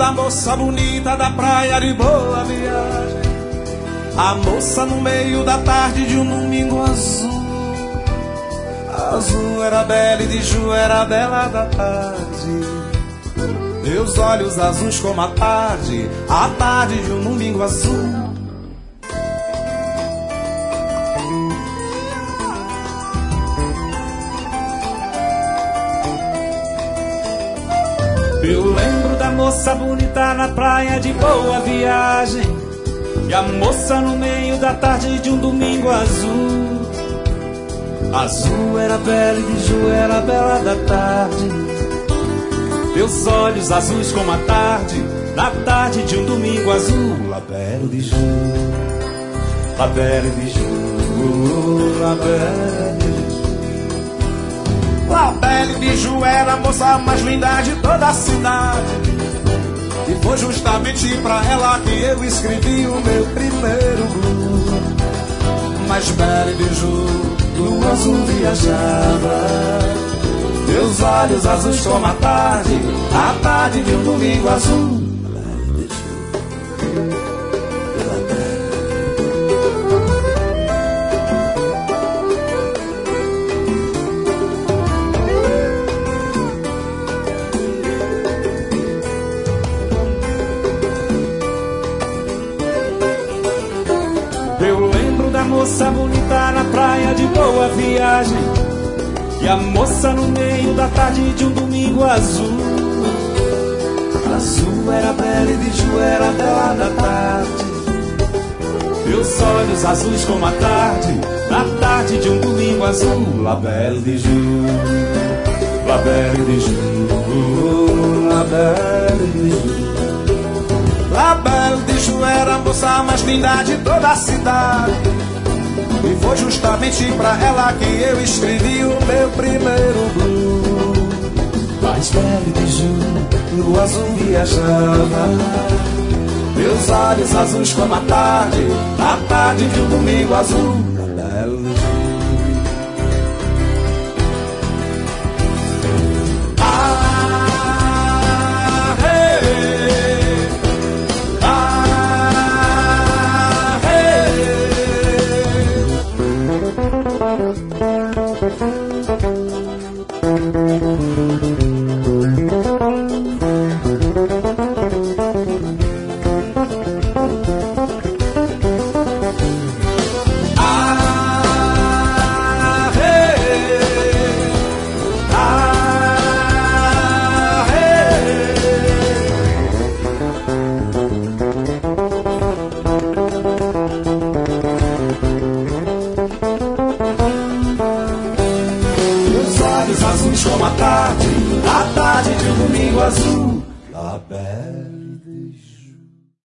da moça bonita da praia de Boa Viagem. A moça no meio da tarde de um domingo azul. Azul era bela e de Ju era bela da tarde. Meus olhos azuis como a tarde de um domingo azul. Eu lembro da moça bonita na praia de Boa Viagem. E a moça no meio da tarde de um domingo azul. Azul era bela e de Ju era bela da tarde. Teus olhos azuis como a tarde, na tarde de um domingo azul. La belle de Ju, la belle de Ju, la belle de Ju. La belle de Ju era a moça mais linda de toda a cidade. E foi justamente pra ela que eu escrevi o meu primeiro blues. Mas belle de Ju, no azul viajava. Teus olhos azuis como a tarde de um domingo azul. Eu lembro da moça bonita na praia de Boa Viagem. E a moça no meio da tarde de um domingo azul. Azul era bela e de Ju era bela da tarde. Teus olhos azuis como a tarde, na tarde de um domingo azul. La belle de Ju, la belle de Ju, la belle de Ju. La belle de Ju era a moça mais linda de toda a cidade. E foi justamente pra ela que eu escrevi o meu primeiro blues. Mas belle de Ju, no azul viajava. Meus olhos azuis como a tarde de um domingo azul. La belle de Ju. Como a tarde de um domingo azul. La belle